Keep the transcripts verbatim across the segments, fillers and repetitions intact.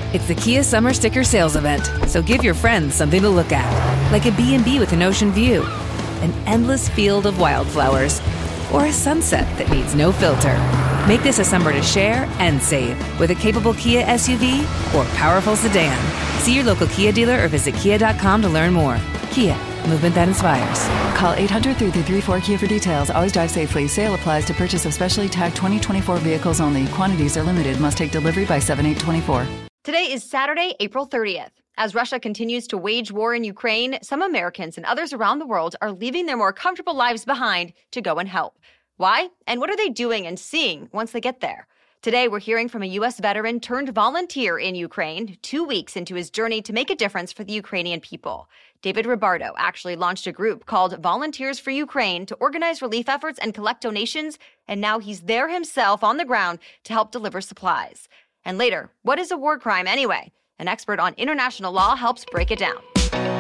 It's the Kia Summer Sticker Sales Event, so give your friends something to look at, like a B and B with an ocean view, an endless field of wildflowers, or a sunset that needs no filter. Make this a summer to share and save with a capable Kia S U V or powerful sedan. See your local Kia dealer or visit kia dot com to learn more. Kia, movement that inspires. Call eight hundred, three three three, four Kia for details. Always drive safely. Sale applies to purchase of specially tagged twenty twenty-four vehicles only. Quantities are limited. Must take delivery by seven eight twenty-four. Today is Saturday, April thirtieth. As Russia continues to wage war in Ukraine, some Americans and others around the world are leaving their more comfortable lives behind to go and help. Why? And what are they doing and seeing once they get there? Today, we're hearing from a U S veteran turned volunteer in Ukraine, two weeks into his journey to make a difference for the Ukrainian people. David Ribardo actually launched a group called Volunteers for Ukraine to organize relief efforts and collect donations, and now he's there himself on the ground to help deliver supplies. And later, what is a war crime anyway? An expert on international law helps break it down.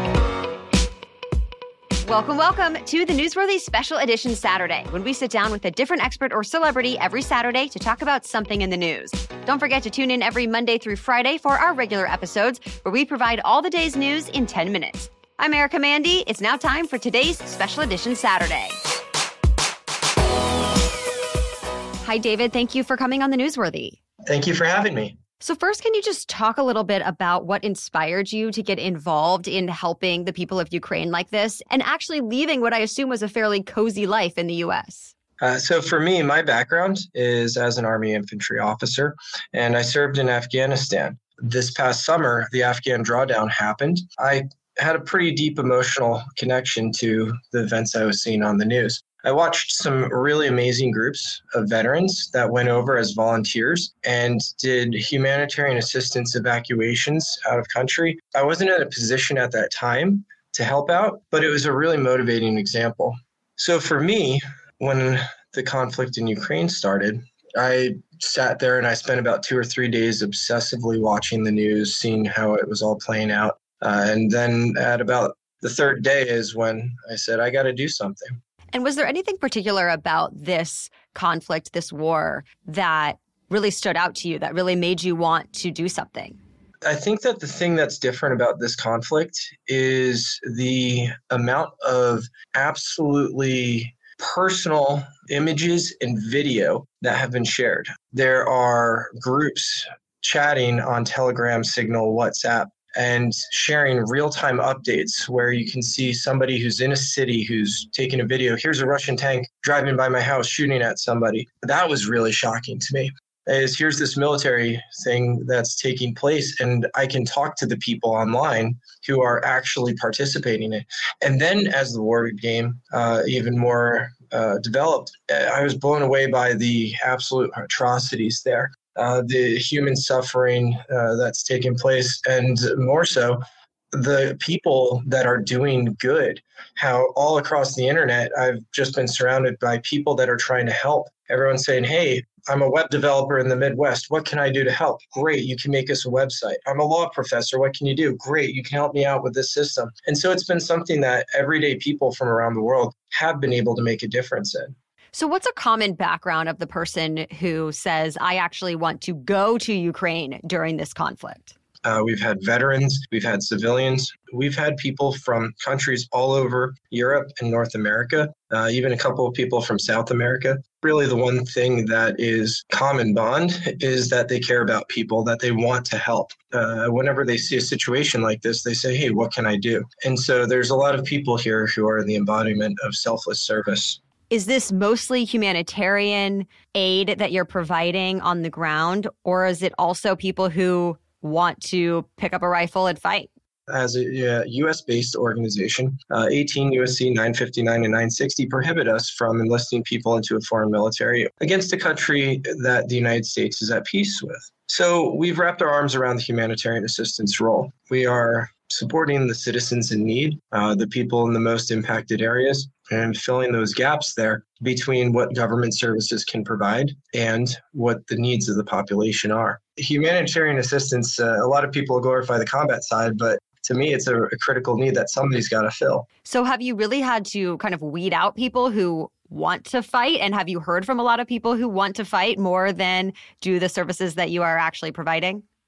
Welcome, welcome to the Newsworthy Special Edition Saturday, when we sit down with a different expert or celebrity every Saturday to talk about something in the news. Don't forget to tune in every Monday through Friday for our regular episodes, where we provide all the day's news in ten minutes. I'm Erica Mandy. It's now time for today's Special Edition Saturday. Hi, David. Thank you for coming on the Newsworthy. Thank you for having me. So first, can you just talk a little bit about what inspired you to get involved in helping the people of Ukraine like this and actually leaving what I assume was a fairly cozy life in the U S? Uh, so for me, my background is as an Army infantry officer, and I served in Afghanistan. This past summer, the Afghan drawdown happened. I had a pretty deep emotional connection to the events I was seeing on the news. I watched some really amazing groups of veterans that went over as volunteers and did humanitarian assistance evacuations out of country. I wasn't in a position at that time to help out, but it was a really motivating example. So for me, when the conflict in Ukraine started, I sat there and I spent about two or three days obsessively watching the news, seeing how it was all playing out. Uh, and then at about the third day is when I said, I got to do something. And was there anything particular about this conflict, this war, that really stood out to you, that really made you want to do something? I think that the thing that's different about this conflict is the amount of absolutely personal images and video that have been shared. There are groups chatting on Telegram, Signal, WhatsApp, and sharing real-time updates where you can see somebody who's in a city who's taking a video. Here's a Russian tank driving by my house shooting at somebody. That was really shocking to me. Is here's this military thing that's taking place, and I can talk to the people online who are actually participating in it. And then as the war became uh, even more uh, developed, I was blown away by the absolute atrocities there. Uh, the human suffering uh, that's taking place, and more so, the people that are doing good. How all across the internet, I've just been surrounded by people that are trying to help. Everyone's saying, hey, I'm a web developer in the Midwest. What can I do to help? Great, you can make us a website. I'm a law professor. What can you do? Great, you can help me out with this system. And so it's been something that everyday people from around the world have been able to make a difference in. So what's a common background of the person who says, I actually want to go to Ukraine during this conflict? Uh, we've had veterans, we've had civilians, we've had people from countries all over Europe and North America, uh, even a couple of people from South America. Really the one thing that is common bond is that they care about people, that they want to help. Uh, whenever they see a situation like this, they say, hey, what can I do? And so there's a lot of people here who are the embodiment of selfless service. Is this mostly humanitarian aid that you're providing on the ground, or is it also people who want to pick up a rifle and fight? As a uh, U S-based organization, uh, eighteen U S C nine fifty-nine and nine sixty prohibit us from enlisting people into a foreign military against a country that the United States is at peace with. So we've wrapped our arms around the humanitarian assistance role. We are supporting the citizens in need, uh, the people in the most impacted areas, and filling those gaps there between what government services can provide and what the needs of the population are. Humanitarian assistance, uh, a lot of people glorify the combat side, but to me, it's a, a critical need that somebody's got to fill. So have you really had to kind of weed out people who want to fight? And have you heard from a lot of people who want to fight more than do the services that you are actually providing?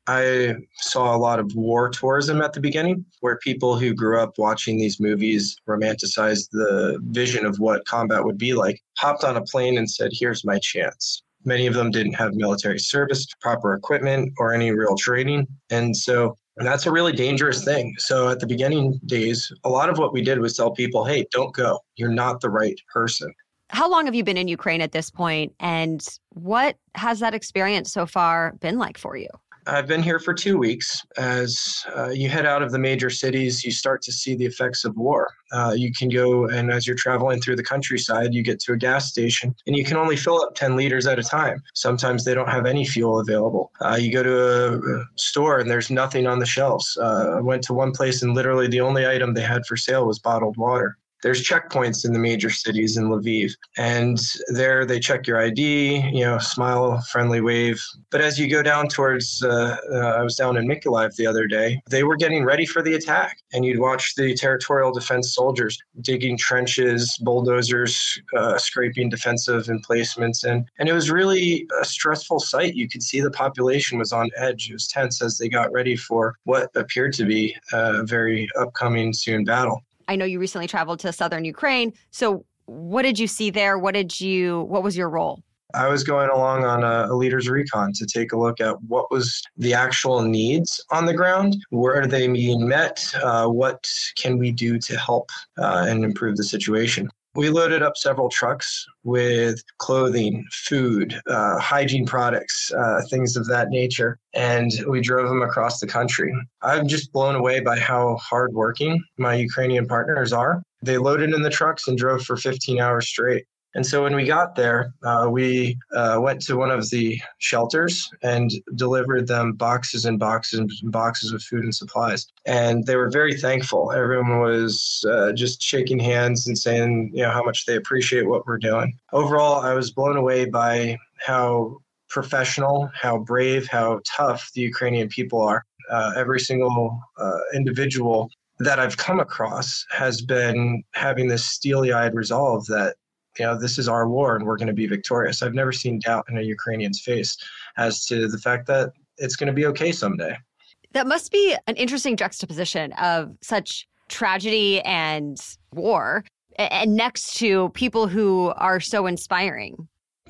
I saw a lot of war tourism at the beginning, where people who grew up watching these movies romanticized the vision of what combat would be like, hopped on a plane and said, here's my chance. Many of them didn't have military service, proper equipment, or any real training. And so and that's a really dangerous thing. So at the beginning days, a lot of what we did was tell people, hey, don't go. You're not the right person. How long have you been in Ukraine at this point, and what has that experience so far been like for you? I've been here for two weeks. As uh, you head out of the major cities, you start to see the effects of war. Uh, you can go, and as you're traveling through the countryside, you get to a gas station, and you can only fill up ten liters at a time. Sometimes they don't have any fuel available. Uh, you go to a store, and there's nothing on the shelves. Uh, I went to one place, and literally the only item they had for sale was bottled water. There's checkpoints in the major cities in Lviv, and there they check your I D, you know, smile, friendly wave. But as you go down towards, uh, uh, I was down in Mykolaiv the other day, they were getting ready for the attack. And you'd watch the territorial defense soldiers digging trenches, bulldozers, uh, scraping defensive emplacements. And, and it was really a stressful sight. You could see the population was on edge. It was tense as they got ready for what appeared to be a very upcoming soon battle. I know you recently traveled to southern Ukraine. So what did you see there? What did you, what was your role? I was going along on a, a leader's recon to take a look at what was the actual needs on the ground. Where are they being met? Uh, what can we do to help uh, and improve the situation? We loaded up several trucks with clothing, food, uh, hygiene products, uh, things of that nature, and we drove them across the country. I'm just blown away by how hardworking my Ukrainian partners are. They loaded in the trucks and drove for fifteen hours straight. And so when we got there, uh, we uh, went to one of the shelters and delivered them boxes and boxes and boxes of food and supplies. And they were very thankful. Everyone was uh, just shaking hands and saying, you know, how much they appreciate what we're doing. Overall, I was blown away by how professional, how brave, how tough the Ukrainian people are. Uh, every single uh, individual that I've come across has been having this steely-eyed resolve that, you know, this is our war and we're going to be victorious. I've never seen doubt in a Ukrainian's face as to the fact that it's going to be okay someday. That must be an interesting juxtaposition of such tragedy and war, and next to people who are so inspiring.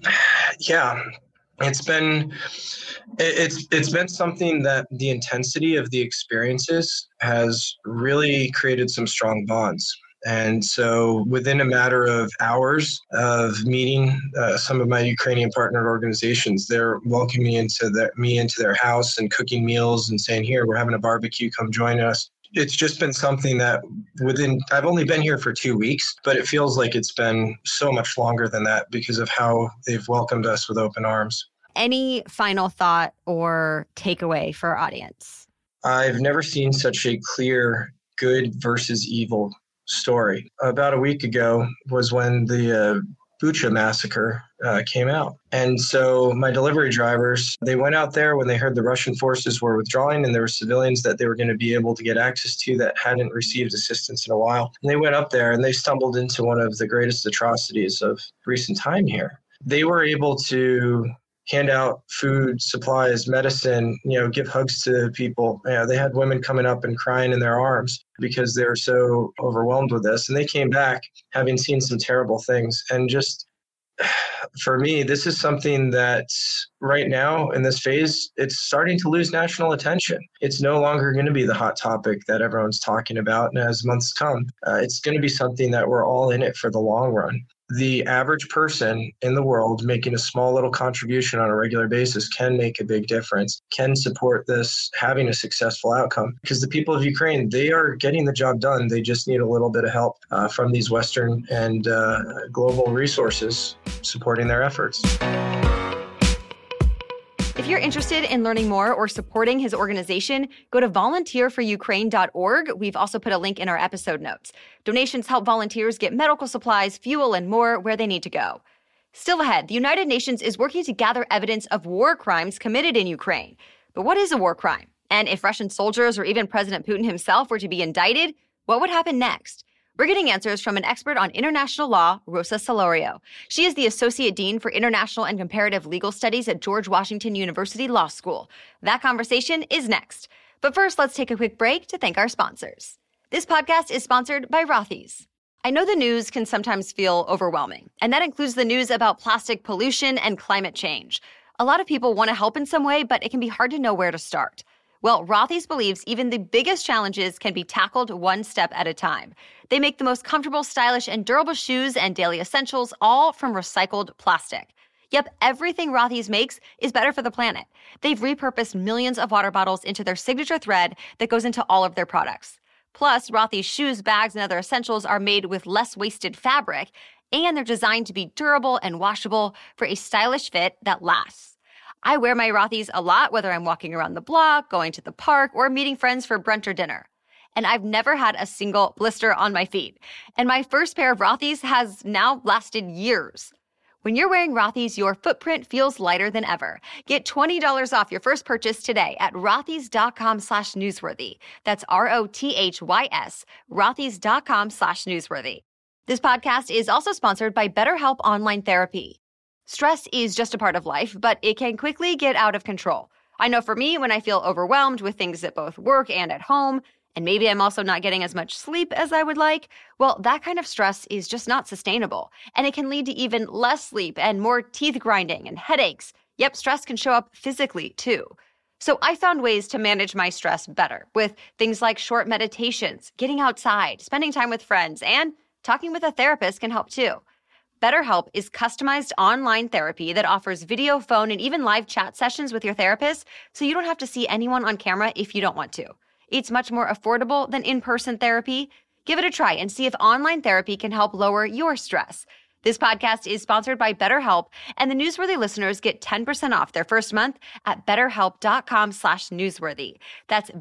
Yeah, it's been it's it's been something that the intensity of the experiences has really created some strong bonds. And so within a matter of hours of meeting uh, some of my Ukrainian partner organizations, they're welcoming me into, the, me into their house and cooking meals and saying, here, we're having a barbecue, come join us. It's just been something that within, I've only been here for two weeks, but it feels like it's been so much longer than that because of how they've welcomed us with open arms. Any final thought or takeaway for our audience? I've never seen such a clear good versus evil story. About a week ago was when the uh, Bucha massacre uh, came out. And so my delivery drivers, they went out there when they heard the Russian forces were withdrawing and there were civilians that they were going to be able to get access to that hadn't received assistance in a while. And they went up there and they stumbled into one of the greatest atrocities of recent time here. They were able to hand out food, supplies, medicine, you know, give hugs to people. You know, they had women coming up and crying in their arms because they were so overwhelmed with this. And they came back having seen some terrible things. And just for me, this is something that right now in this phase, it's starting to lose national attention. It's no longer going to be the hot topic that everyone's talking about. And as months come, uh, it's going to be something that we're all in it for the long run. The average person in the world making a small little contribution on a regular basis can make a big difference, can support this having a successful outcome. Because the people of Ukraine, they are getting the job done. They just need a little bit of help uh, from these Western and uh, global resources supporting their efforts. If you're interested in learning more or supporting his organization, go to volunteer for ukraine dot org. We've also put a link in our episode notes. Donations help volunteers get medical supplies, fuel, and more where they need to go. Still ahead, the United Nations is working to gather evidence of war crimes committed in Ukraine. But what is a war crime? And if Russian soldiers or even President Putin himself were to be indicted, what would happen next? We're getting answers from an expert on international law, Rosa Solorio. She is the Associate Dean for International and Comparative Legal Studies at George Washington University Law School. That conversation is next. But first, let's take a quick break to thank our sponsors. This podcast is sponsored by Rothy's. I know the news can sometimes feel overwhelming, and that includes the news about plastic pollution and climate change. A lot of people want to help in some way, but it can be hard to know where to start. Well, Rothy's believes even the biggest challenges can be tackled one step at a time. They make the most comfortable, stylish, and durable shoes and daily essentials, all from recycled plastic. Yep, everything Rothy's makes is better for the planet. They've repurposed millions of water bottles into their signature thread that goes into all of their products. Plus, Rothy's shoes, bags, and other essentials are made with less wasted fabric, and they're designed to be durable and washable for a stylish fit that lasts. I wear my Rothy's a lot, whether I'm walking around the block, going to the park, or meeting friends for brunch or dinner. And I've never had a single blister on my feet. And my first pair of Rothy's has now lasted years. When you're wearing Rothy's, your footprint feels lighter than ever. Get twenty dollars off your first purchase today at rothys.com slash newsworthy. That's R-O-T-H-Y-S, rothys.com slash newsworthy. This podcast is also sponsored by BetterHelp Online Therapy. Stress is just a part of life, but it can quickly get out of control. I know for me, when I feel overwhelmed with things at both work and at home, and maybe I'm also not getting as much sleep as I would like, well, that kind of stress is just not sustainable. And it can lead to even less sleep and more teeth grinding and headaches. Yep, stress can show up physically too. So I found ways to manage my stress better with things like short meditations, getting outside, spending time with friends, and talking with a therapist can help too. BetterHelp is customized online therapy that offers video, phone, and even live chat sessions with your therapist, so you don't have to see anyone on camera if you don't want to. It's much more affordable than in-person therapy. Give it a try and see if online therapy can help lower your stress. This podcast is sponsored by BetterHelp, and the Newsworthy listeners get ten percent off their first month at betterhelp.com slash newsworthy. That's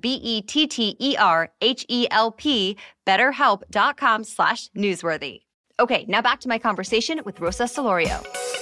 B-E-T-T-E-R-H-E-L-P, betterhelp.com slash newsworthy. Okay, now back to my conversation with Rosa Solorio.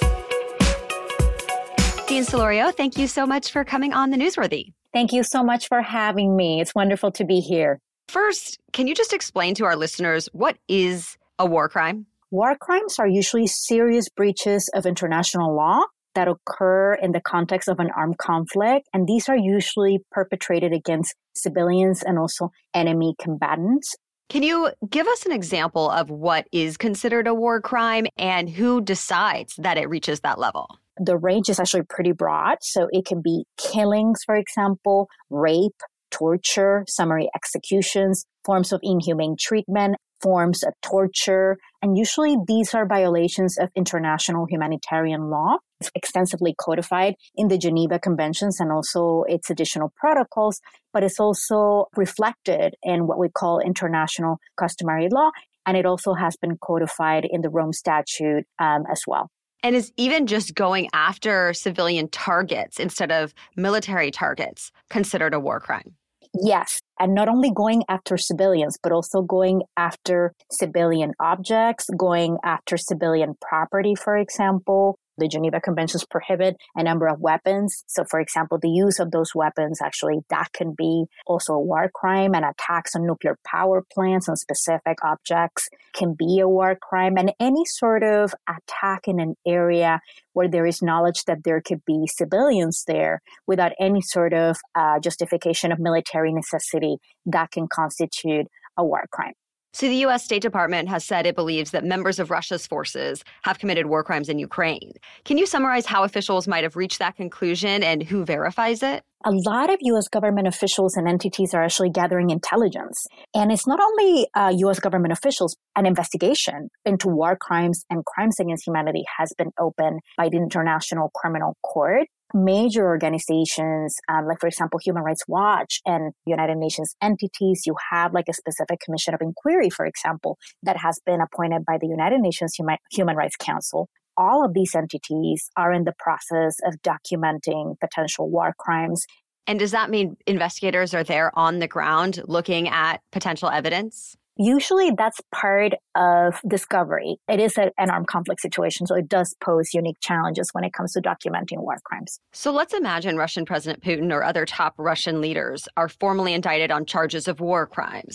Dean Solorio, thank you so much for coming on the Newsworthy. Thank you so much for having me. It's wonderful to be here. First, can you just explain to our listeners what is a war crime? War crimes are usually serious breaches of international law that occur in the context of an armed conflict, and these are usually perpetrated against civilians and also enemy combatants. Can you give us an example of what is considered a war crime and who decides that it reaches that level? The range is actually pretty broad. So it can be killings, for example, rape, torture, summary executions, forms of inhumane treatment, forms of torture. And usually these are violations of international humanitarian law. It's extensively codified in the Geneva Conventions and also its additional protocols, but it's also reflected in what we call international customary law. And it also has been codified in the Rome Statute um, as well. And is even just going after civilian targets instead of military targets considered a war crime? Yes. And not only going after civilians, but also going after civilian objects, going after civilian property, for example. The Geneva Conventions prohibit a number of weapons. So, for example, the use of those weapons, actually, that can be also a war crime, and attacks on nuclear power plants on specific objects can be a war crime. And any sort of attack in an area where there is knowledge that there could be civilians there without any sort of uh, justification of military necessity, that can constitute a war crime. So the U S State Department has said it believes that members of Russia's forces have committed war crimes in Ukraine. Can you summarize how officials might have reached that conclusion and who verifies it? A lot of U S government officials and entities are actually gathering intelligence. And it's not only uh, U S government officials. An investigation into war crimes and crimes against humanity has been opened by the International Criminal Court. Major organizations, um, like, for example, Human Rights Watch and United Nations entities, you have like a specific commission of inquiry, for example, that has been appointed by the United Nations Human, Human Rights Council. All of these entities are in the process of documenting potential war crimes. And does that mean investigators are there on the ground looking at potential evidence? Usually that's part of discovery. It is a, an armed conflict situation, so it does pose unique challenges when it comes to documenting war crimes. So let's imagine Russian President Putin or other top Russian leaders are formally indicted on charges of war crimes.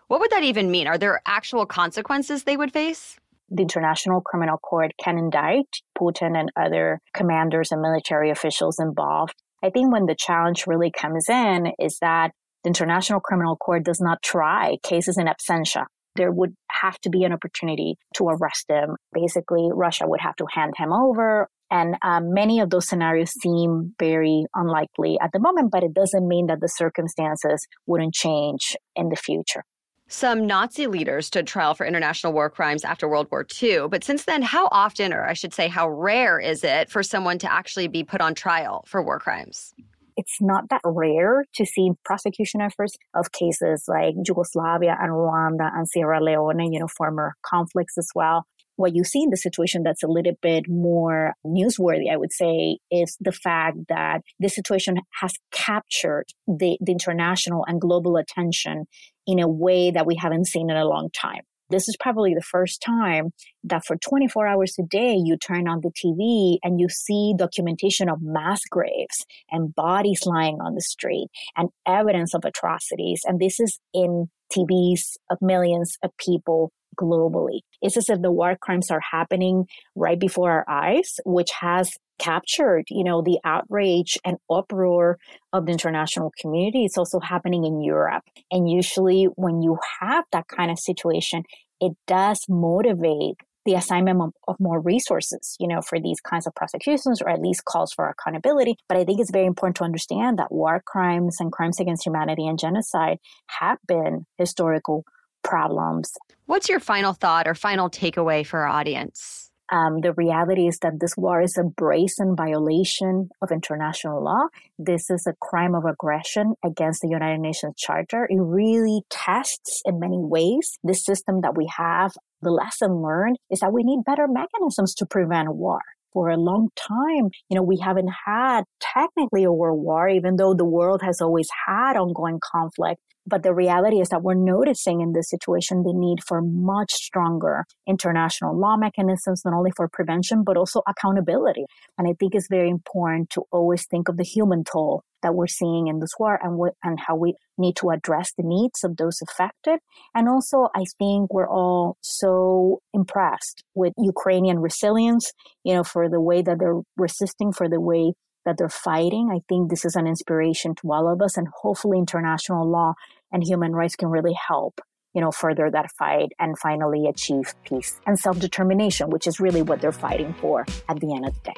What would that even mean? Are there actual consequences they would face? The International Criminal Court can indict Putin and other commanders and military officials involved. I think when the challenge really comes in is that the International Criminal Court does not try cases in absentia. There would have to be an opportunity to arrest him. Basically, Russia would have to hand him over. And um, many of those scenarios seem very unlikely at the moment, but it doesn't mean that the circumstances wouldn't change in the future. Some Nazi leaders stood trial for international war crimes after World War Two. But since then, how often, or I should say, how rare is it for someone to actually be put on trial for war crimes? It's not that rare to see prosecution efforts of cases like Yugoslavia and Rwanda and Sierra Leone, you know, former conflicts as well. What you see in the situation that's a little bit more newsworthy, I would say, is the fact that this situation has captured the, the international and global attention in a way that we haven't seen in a long time. This is probably the first time that for twenty-four hours a day, you turn on the T V and you see documentation of mass graves and bodies lying on the street and evidence of atrocities. And this is in T Vs of millions of people globally. It's as if the war crimes are happening right before our eyes, which has captured, you know, the outrage and uproar of the international community. It's also happening in Europe. And usually when you have that kind of situation, it does motivate the assignment of, of more resources, you know, for these kinds of prosecutions, or at least calls for accountability. But I think it's very important to understand that war crimes and crimes against humanity and genocide have been historical problems. What's your final thought or final takeaway for our audience? Um, the reality is that this war is a brazen violation of international law. This is a crime of aggression against the United Nations Charter. It really tests in many ways the system that we have. The lesson learned is that we need better mechanisms to prevent war. For a long time, you know, we haven't had technically a world war, even though the world has always had ongoing conflict. But the reality is that we're noticing in this situation the need for much stronger international law mechanisms, not only for prevention, but also accountability. And I think it's very important to always think of the human toll that we're seeing in this war and, what, and how we need to address the needs of those affected. And also, I think we're all so impressed with Ukrainian resilience, you know, for the way that they're resisting, for the way that they're fighting. I think this is an inspiration to all of us, and hopefully international law and human rights can really help, you know, further that fight and finally achieve peace and self-determination, which is really what they're fighting for at the end of the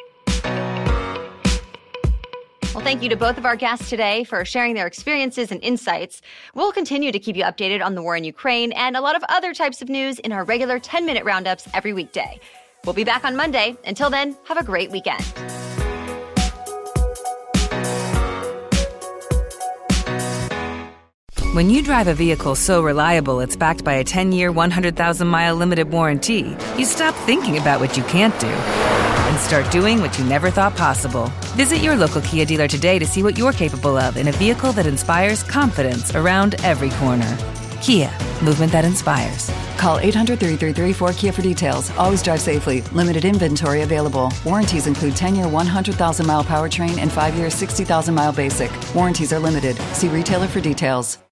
day. Well, thank you to both of our guests today for sharing their experiences and insights. We'll continue to keep you updated on the war in Ukraine and a lot of other types of news in our regular ten-minute roundups every weekday. We'll be back on Monday. Until then, have a great weekend. When you drive a vehicle so reliable it's backed by a ten-year, one hundred thousand mile limited warranty, you stop thinking about what you can't do and start doing what you never thought possible. Visit your local Kia dealer today to see what you're capable of in a vehicle that inspires confidence around every corner. Kia, movement that inspires. Call eight hundred, three three three, four K I A for details. Always drive safely. Limited inventory available. Warranties include ten-year, one hundred thousand mile powertrain and five-year, sixty thousand mile basic. Warranties are limited. See retailer for details.